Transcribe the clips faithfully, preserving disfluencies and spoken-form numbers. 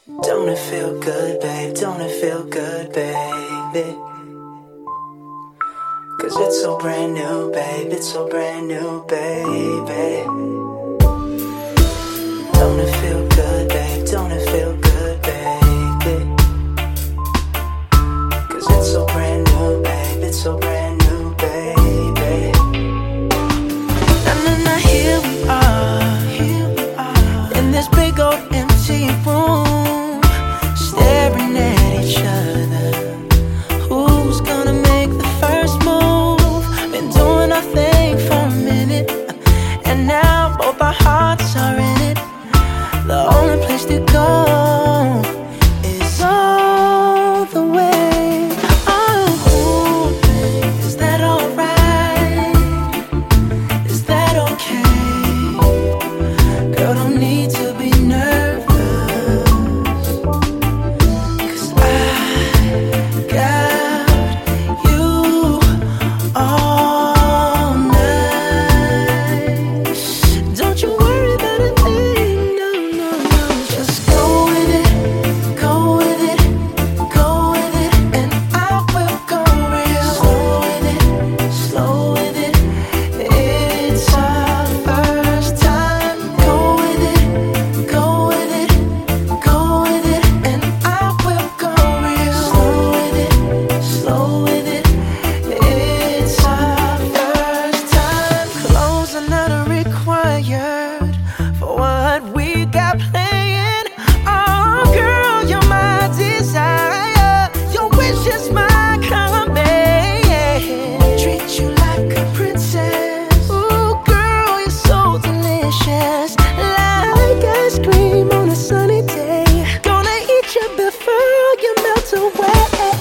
Don't it feel good, babe? Don't it feel good, baby? Cause it's so brand new, babe. It's so brand new, baby. Don't it feel good, babe? Don't it feel good, baby? Cause it's so brand new, babe. It's so brand new, baby. Now, now, now, here we are, here we are, in this big old empty room, staring at each other. Who's gonna make the first move? Been doing our thing for a minute, and now both our hearts are in it. The only place to go is all the way. Oh, babe, is that alright? Is that okay? Girl, don't need to be nervous, cause I got you all night. Don't you worry about a thing, no, no, no. Just go with it, go with it, go with it, and I will go real slow with it, slow with it. It's our first time. Go with it, go with it, go with it, and I will go real slow with it, slow with it. It's our first time. Clothes are not required for what we got playing. Oh, girl, you're my desire. Your wish is my command. Treat you like a princess. Ooh, girl, you're so delicious, like ice cream on a sunny day. Gonna eat you before you melt away.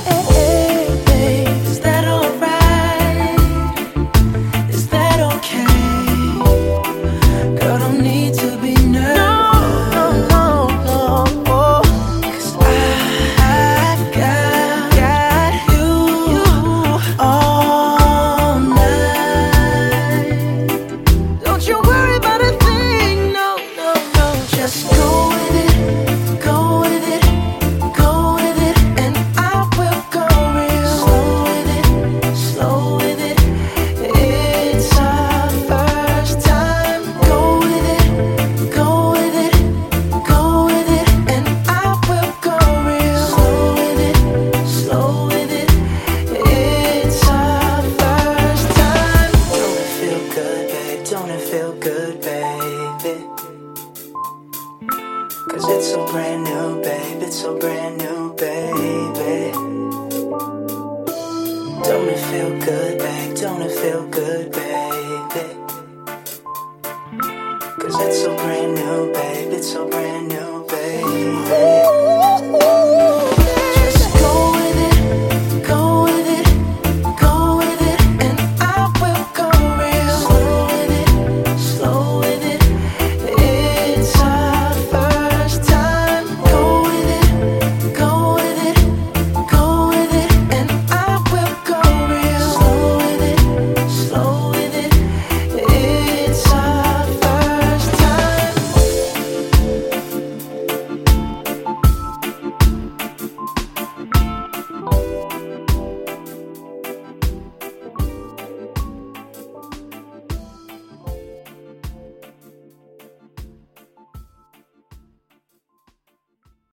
Is that alright? Is that okay? Girl, don't need to be nervous. No, no, no, no. Cause I've got, got you all night. Don't you worry about a thing, no, no, no. Just go with it, go with it, go with it, and I will go real slow with it, slow with it. It's our first time. Go with it, go with it, go with it, and I will go real slow with it, slow with it. It's our first time. Don't it feel good, babe? Don't it feel good, baby? Cause it's so brand new, babe. It's so brand new, baby. Don't it feel good, babe? Don't it feel good, baby? Cause it's so brand new, babe. It's so brand new.